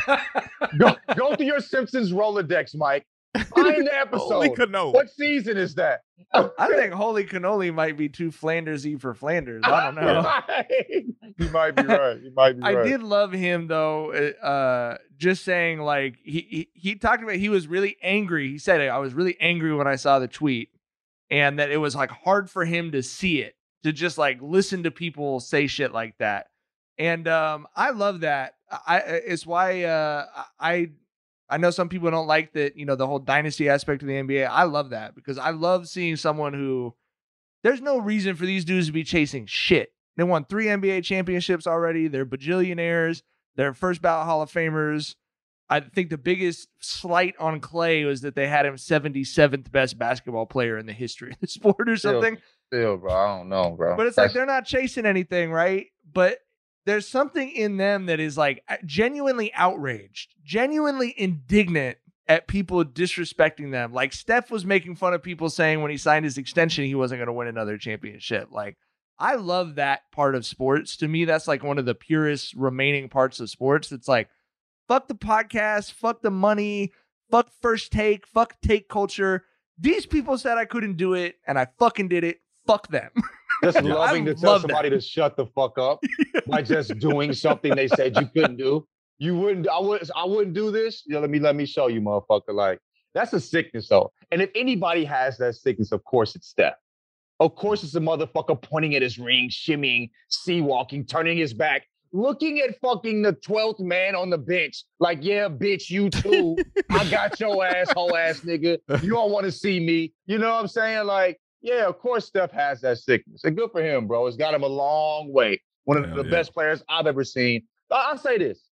Go, go through your Simpsons Rolodex, Mike. Find the Holy episode. cannoli. What season is that? I think holy cannoli might be too Flandersy for Flanders. I don't know. You might be right. You might be I right. did love him though. Uh, just saying, like he, he he talked about he was really angry. He said, "I was really angry when I saw the tweet, and that it was like hard for him to see it, to just like listen to people say shit like that." And um, I love that. I it's why uh, I I know some people don't like that. You know, the whole dynasty aspect of the N B A. I love that because I love seeing someone who there's no reason for these dudes to be chasing shit. They won three N B A championships already. They're bajillionaires. They're first ballot Hall of Famers. I think the biggest slight on Clay was that they had him seventy-seventh best basketball player in the history of the sport or Still- something. Still, bro. I don't know, bro. But it's like they're not chasing anything, right? But there's something in them that is like genuinely outraged, genuinely indignant at people disrespecting them. Like Steph was making fun of people saying when he signed his extension, he wasn't going to win another championship. Like, I love that part of sports. To me, that's like one of the purest remaining parts of sports. It's like, fuck the podcast, fuck the money, fuck first take, fuck take culture. These people said I couldn't do it, and I fucking did it. Fuck them. Just I loving to tell love somebody that. to shut the fuck up by just doing something they said you couldn't do. You wouldn't. I would. I wouldn't do this. You know, let me let me show you, motherfucker. Like that's a sickness, though. And if anybody has that sickness, of course it's Steph. Of course it's a motherfucker pointing at his ring, shimmying, sea walking, turning his back, looking at fucking the twelfth man on the bench. Like, yeah, bitch, you too. I got your ass, whole ass nigga. You don't want to see me. You know what I'm saying? Like, yeah, of course Steph has that sickness. And good for him, bro. It's got him a long way. One of Hell the yeah. best players I've ever seen. I- I'll say this.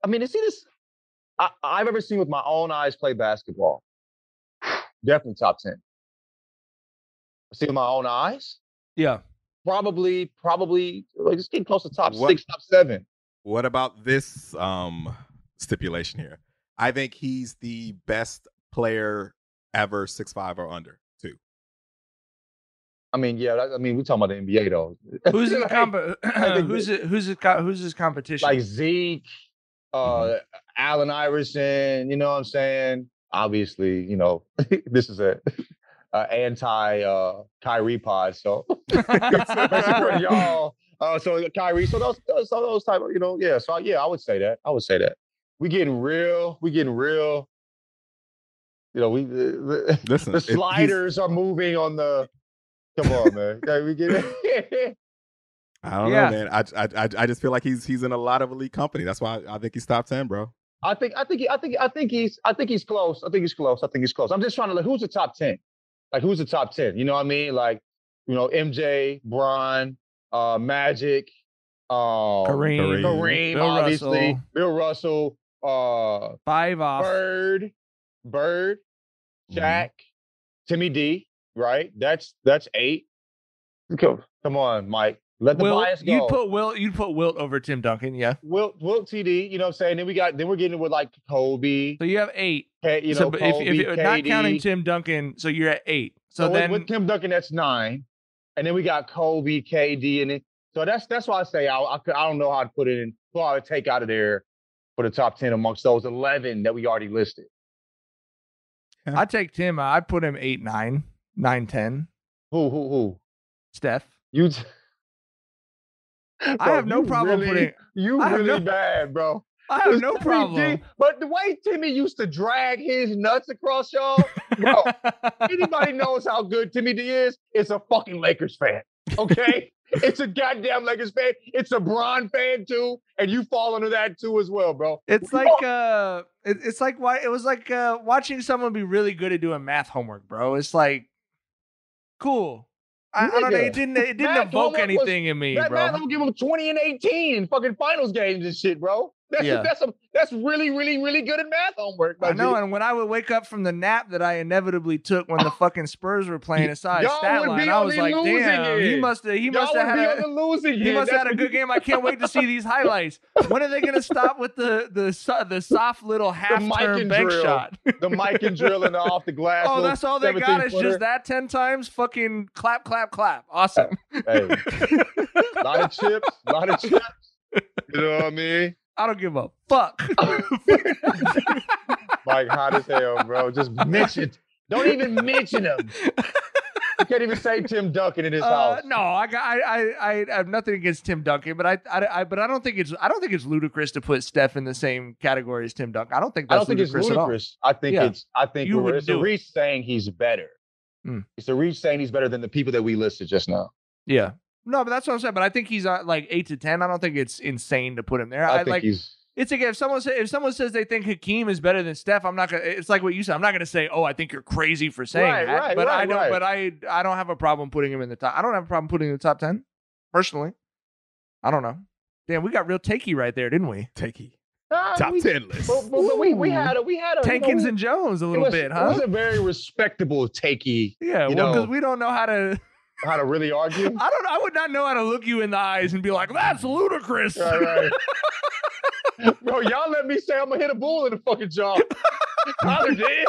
I mean, to see this, I, I've ever seen with my own eyes play basketball. Definitely top ten. See with my own eyes? Yeah. Probably, probably, like, just getting close to top What- six, top seven. What about this um, stipulation here? I think he's the best player ever, six five or under, too. I mean, yeah, that- I mean, we're talking about the N B A, though. Who's in the Like, comp- I think who's that- it, who's it, co- who's his competition? like Zeke, uh, Mm-hmm. Allen Iverson, you know what I'm saying? Obviously, you know, this is a, a anti uh, Kyrie pod, so for y'all. Uh, so Kyrie, so those, those, so those type of, you know, yeah. So yeah, I would say that. I would say that. We getting real. We getting real. You know, we the, Listen, the it- he's- sliders are moving on the. Come on, man. Yeah, we get it. I don't Yeah. know, man. I, I I I just feel like he's he's in a lot of elite company. That's why I, I think he's top ten, bro. I think I think I think I think he's I think he's close. I think he's close. I think he's close. I'm just trying to like who's the top ten? Like who's the top ten? You know what I mean? Like, you know, M J, Bron, uh, Magic, um, Kareem, Kareem, Bill obviously, Russell. Bill Russell, uh, Five off. Bird, Bird, Mm-hmm. Shaq, Timmy D, right? That's that's eight. Come, come on, Mike. Let the Wilt, bias go. you'd put Wilt. You'd put Wilt over Tim Duncan. Yeah. Wilt, Wilt T D, you know what I'm saying? Then we got then we're getting with like Kobe. So you have eight. K, you know, so but if, Kobe, if you're not K D. counting Tim Duncan, so you're at eight. So, So, with- then with, Tim Duncan, that's nine, and then we got Kobe, K D, and it. So that's that's why I say I I, could- I don't know how to put it in. Who I would take out of there for the top ten amongst those eleven that we already listed. I'd take Tim. uh, I'd put him eight, nine, nine, ten. Who who who? Steph. You. T- I Bro, have no you problem really, putting. You I have really no- bad, bro. I have It's no Timmy problem. D, but the way Timmy used to drag his nuts across y'all, bro. Anybody knows how good Timmy D is? It's a fucking Lakers fan. Okay, it's a goddamn Lakers fan. It's a Bron fan too, and you fall into that too as well, bro. It's We like all- uh, it, it's like why it was like uh, watching someone be really good at doing math homework, bro. It's like cool. I, I don't know. Nigga, It didn't. It didn't math evoke homework was- anything in me, that bro. man, I'm gonna give him twenty and eighteen in fucking finals games and shit, bro. That's Yeah. that's a, that's really really really good at math homework. my I know, G. and when I would wake up from the nap that I inevitably took when the fucking Spurs were playing aside Y'all stat would line, be I on was the like, losing damn, he end. must have he Y'all must have would had be a on the losing he end. must have had That's a good what- game. I can't wait to see these highlights. When are they gonna stop with the the so- the soft little half Mike turn and bank drill. shot? The mic and drill and the off the glass. Oh, little that's all they got is seventeen-footer. just that ten times. Fucking clap, clap, clap. Awesome. Hey, a lot of chips, a lot of chips. You know what I mean? I don't give a fuck. Like hot as hell, bro. Just mention, don't even mention him. You can't even say Tim Duncan in his Uh, house. no, I, got- I, I, I have nothing against Tim Duncan, but I, I, I, but I don't think it's, I don't think it's ludicrous to put Steph in the same category as Tim Duncan. I don't think I that's don't think it's ludicrous, ludicrous. I think Yeah. it's, I think You we're, would it's a do it. reach saying he's better. Hmm. It's a reach saying he's better than the people that we listed just now. at all. Yeah. No, but that's what I'm saying. But I think he's uh, like eight to ten. I don't think it's insane to put him there. I, I, think like. he's. It's like if someone say, if someone says they think Hakeem is better than Steph, I'm not gonna. It's like what you said. I'm not gonna say, oh, I think you're crazy for saying Right, that. right, but I right, don't. right. But I I don't have a problem putting him in the top. I don't have a problem putting him in the top ten. Personally, I don't know. Damn, we got real takey right there, didn't we? Takey. Ah, Top we- ten list. But, but, but we, we Ooh. had a we had a you know, Tankins we- and Jones a it little was- bit, It huh? was a very respectable takey. Yeah, you well, know, because we don't know how to. how to really argue. I don't. I would not know how to look you in the eyes and be like, "That's ludicrous." Right, right. Bro, y'all let me say I'm gonna hit a bull in the fucking jaw. Tyler did.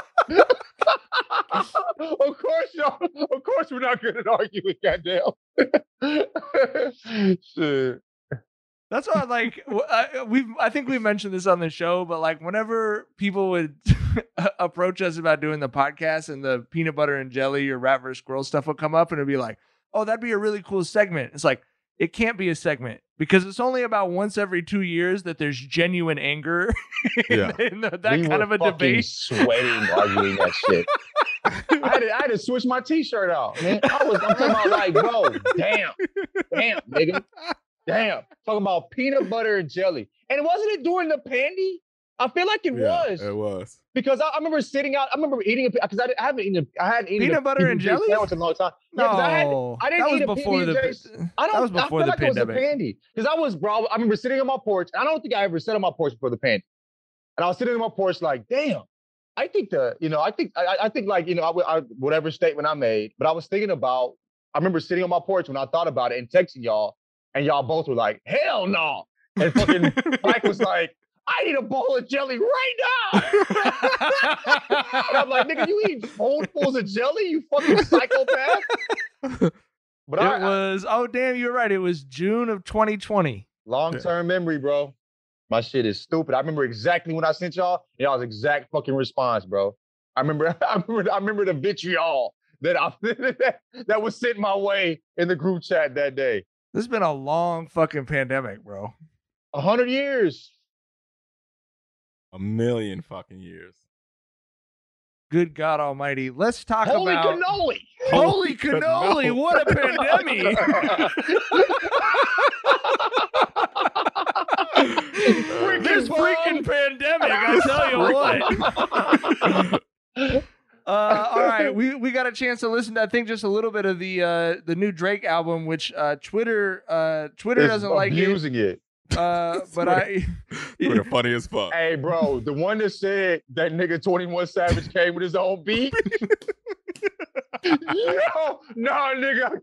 Of course, y'all. Of course, we're not good at arguing. Goddamn. Shit. That's why, like, w- I, we've. I think we mentioned this on the show, but like, whenever people would approach us about doing the podcast, and the peanut butter and jelly or rat versus squirrel stuff would come up, and it'd be like, "Oh, that'd be a really cool segment." It's like it can't be a segment because it's only about once every two years that there's genuine anger in, Yeah. in the, that We kind were of a fucking debate. Sweating, arguing that shit. I had, to, I had to switch my t-shirt out, man. I was, I'm talking about like, bro, damn, damn, nigga, damn. Talking about peanut butter and jelly, and wasn't it during the pandy? I feel like it Yeah, was. It was. Because I, I remember sitting out. I remember eating it because I, I haven't eaten. A, I hadn't eaten Peanut a butter and P B and J jelly sandwich in a long time. No, Yeah, 'cause I, had, I didn't that was eat a before P B and J. the. I don't. That was before I feel the like pandemic. it was a pandy because I was, bro. I remember sitting on my porch. I don't think I ever sat on my porch before the pandy, and I was sitting on my porch like, damn. I think the, you know, I think, I, I think like, you know, I, I, whatever statement I made, but I was thinking about. I remember sitting on my porch when I thought about it and texting y'all, and y'all both were like, hell no, and fucking Mike was like, I need a bowl of jelly right now. And I'm like, nigga, you eat spoonfuls of jelly, you fucking psychopath. But it I, was, oh, damn, you're right. It was June of twenty twenty. Long-term memory, bro. My shit is stupid. I remember exactly when I sent y'all, y'all's exact fucking response, bro. I remember, I remember, I remember the vitriol that I that was sent my way in the group chat that day. This has been a long fucking pandemic, bro. A hundred years. A million fucking years. Good God Almighty. Let's talk Holy about cannoli. Holy cannoli. What a pandemic. This freaking pandemic, I tell you what. Uh, all right, we, we got a chance to listen to, I think, just a little bit of the uh, the new Drake album, which uh, Twitter uh, Twitter It's doesn't like abusing it. it. Uh, but I, Twitter funny as fuck. Hey, bro, the one that said that nigga twenty-one Savage came with his own beat. No, no, nigga.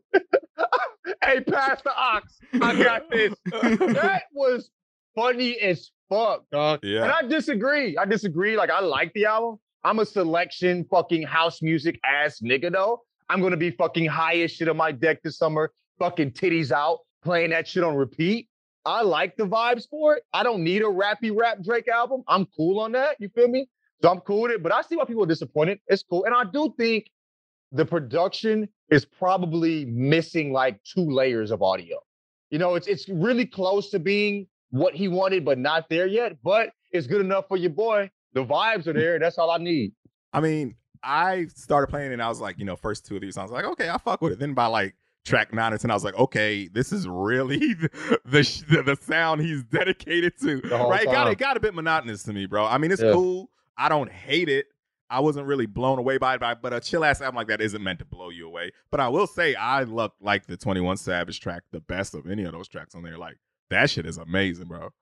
Hey, pass the ox. I got this. That was funny as fuck, dog. Yeah. And I disagree. I disagree. Like, I like the album. I'm a selection fucking house music ass nigga, though. I'm gonna be fucking high as shit on my deck this summer, fucking titties out, playing that shit on repeat. I like the vibes for it. I don't need a rappy rap Drake album. I'm cool on that. You feel me? So I'm cool with it. But I see why people are disappointed. It's cool. And I do think the production is probably missing like two layers of audio. You know, it's it's really close to being what he wanted, but not there yet. But it's good enough for your boy. The vibes are there. That's all I need. I mean, I started playing and I was like, you know, first two of these songs, like, okay, I fuck with it. Then by like track nine or ten, I was like, okay, this is really the the, the sound he's dedicated to. Right? It got, it got a bit monotonous to me, bro. I mean, it's yeah. cool. I don't hate it. I wasn't really blown away by it, but a chill ass album like that isn't meant to blow you away. But I will say, I look like the twenty-one Savage track the best of any of those tracks on there. Like, that shit is amazing, bro.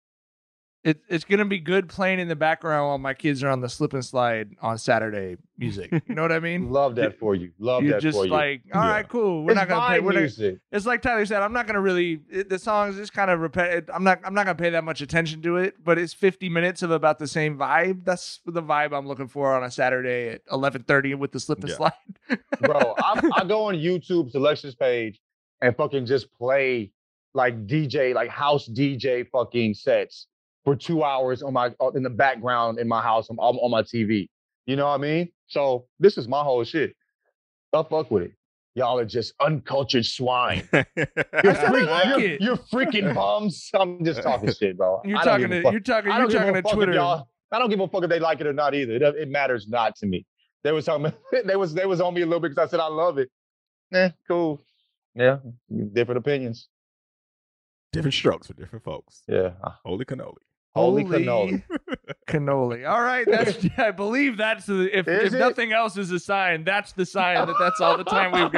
It, it's going to be good playing in the background while my kids are on the slip and slide on Saturday music. You know what I mean? Love that for you. Love You're that just for you. like, all yeah. right, cool. We're it's not going to pay. We're music. Not, it's like Tyler said, I'm not going to really, it, the songs is kind of repetitive. I'm not, I'm not going to pay that much attention to it, but it's fifty minutes of about the same vibe. That's the vibe I'm looking for on a Saturday at eleven thirty with the slip and yeah. slide. Bro, I, I go on YouTube selections page and fucking just play like D J, like house D J fucking sets for two hours on my in the background in my house on, on my T V. You know what I mean? So this is my whole shit. I fuck with it. Y'all are just uncultured swine. You're, freak, like you're, it. you're freaking bums. I'm just talking shit, bro. You're I don't talking give a to fuck. you're talking I you're don't give talking a to fuck if Twitter. y'all- I don't give a fuck if they like it or not either. It, it matters not to me. They was talking. They was they was on me a little bit because I said I love it. Eh, cool. Yeah, different opinions. Different strokes for different folks. Yeah. Holy cannoli. Holy, Holy cannoli. Cannoli. All right, that's. I believe that's the. If, if nothing else is a sign, that's the sign that that's all the time we've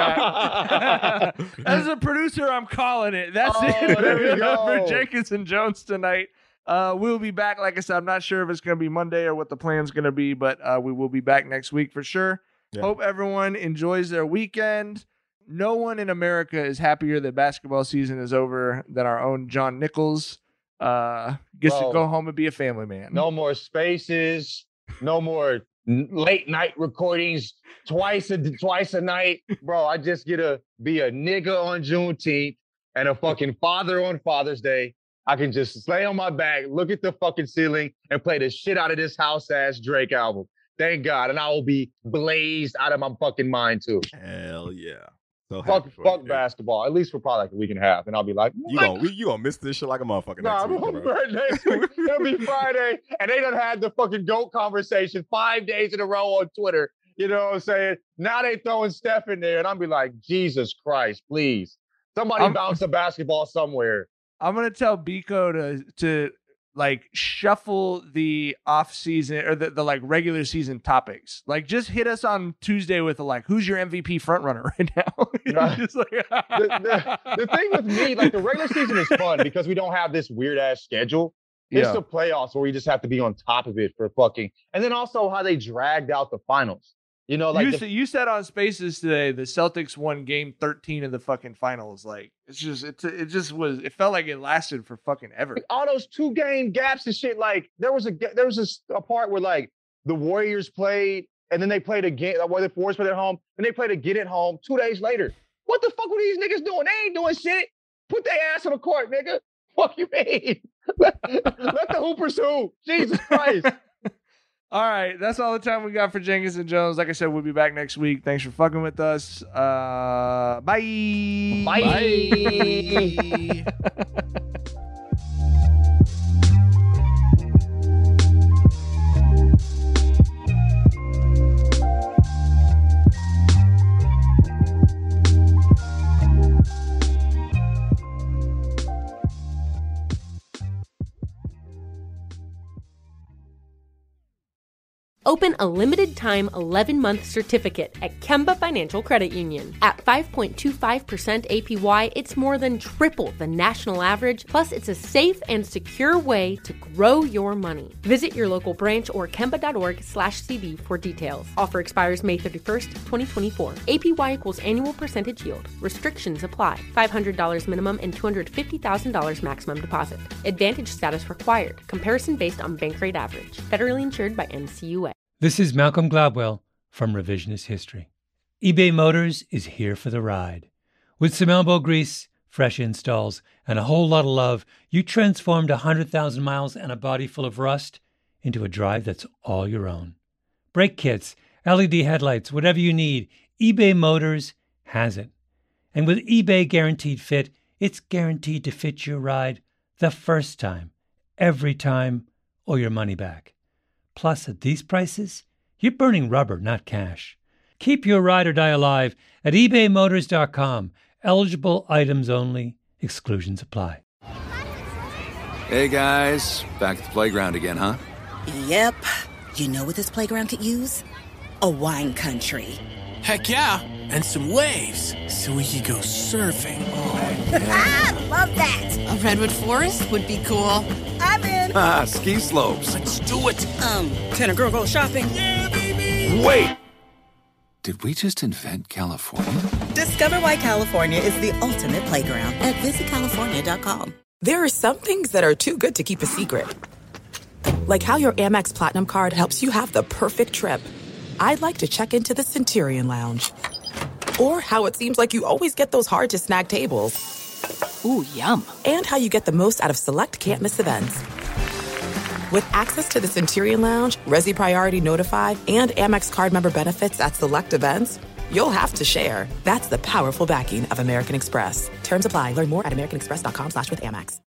got. As a producer, I'm calling it. That's oh, it there we go. for Jenkins and Jones tonight. Uh, we'll be back. Like I said, I'm not sure if it's going to be Monday or what the plan's going to be, but uh, we will be back next week for sure. Yeah. Hope everyone enjoys their weekend. No one in America is happier that basketball season is over than our own John Nichols. Uh, gets Bro, to go home and be a family man. No more spaces. No more late night recordings twice a twice a night. Bro, I just get to be a nigga on Juneteenth and a fucking father on Father's Day. I can just lay on my back, look at the fucking ceiling, and play the shit out of this house-ass Drake album. Thank God. And I will be blazed out of my fucking mind, too. Hell yeah. So fuck fuck you, basketball, at least for probably like a week and a half. And I'll be like, what? You gonna, you gonna miss this shit like a motherfucker nah, next week, bro. next week. It'll be Friday, and they done had the fucking GOAT conversation five days in a row on Twitter. You know what I'm saying? Now they throwing Steph in there, and I'll be like, Jesus Christ, please. Somebody I'm, bounce a basketball somewhere. I'm going to tell Biko to, to like shuffle the off season or the, the like regular season topics. Like just hit us on Tuesday with a, like, who's your M V P front runner right now? Just like, the, the, the thing with me, like the regular season is fun because we don't have this weird ass schedule. It's Yeah. the playoffs where we just have to be on top of it for fucking, and then also how they dragged out the finals. You know, like you, the- said, you said on Spaces today, the Celtics won game thirteen of the fucking finals. Like, it's just, it's, it just was, it felt like it lasted for fucking ever. all those two game gaps and shit. Like there was a there was a, a part where like the Warriors played and then they played again. Where the Warriors played at home, and they played again at home two days later. What the fuck were these niggas doing? They ain't doing shit. Put their ass on the court, nigga. Fuck you mean? let, let the Hoopers hoop. Jesus Christ. All right, that's all the time we got for Jenkins and Jones. Like I said, we'll be back next week. Thanks for fucking with us. Uh, bye. Bye. Open a limited-time eleven-month certificate at Kemba Financial Credit Union. At five point two five percent A P Y, it's more than triple the national average, plus it's a safe and secure way to grow your money. Visit your local branch or kemba.org slash CD for details. Offer expires May thirty-first, twenty twenty-four. A P Y equals annual percentage yield. Restrictions apply. five hundred dollars minimum and two hundred fifty thousand dollars maximum deposit. Advantage status required. Comparison based on bank rate average. Federally insured by N C U A. This is Malcolm Gladwell from Revisionist History. eBay Motors is here for the ride. With some elbow grease, fresh installs, and a whole lot of love, you transformed one hundred thousand miles and a body full of rust into a drive that's all your own. Brake kits, L E D headlights, whatever you need, eBay Motors has it. And with eBay Guaranteed Fit, it's guaranteed to fit your ride the first time, every time, or your money back. Plus, at these prices, you're burning rubber, not cash. Keep your ride or die alive at ebay motors dot com. Eligible items only. Exclusions apply. Hey, guys. Back at the playground again, huh? Yep. You know what this playground could use? A wine country. Heck yeah. And some waves so we could go surfing. Ah, love that. A redwood forest would be cool. I'm in. Ah, ski slopes. Let's do it. Um, can a girl go shopping? Yeah, baby. Wait. Did we just invent California? Discover why California is the ultimate playground at visit california dot com. There are some things that are too good to keep a secret. Like how your Amex Platinum card helps you have the perfect trip. I'd like to check into the Centurion Lounge. Or how it seems like you always get those hard-to-snag tables. Ooh, yum. And how you get the most out of select can't-miss events. With access to the Centurion Lounge, Resi Priority Notify, and Amex card member benefits at select events, you'll have to share. That's the powerful backing of American Express. Terms apply. Learn more at americanexpress.com slash with Amex.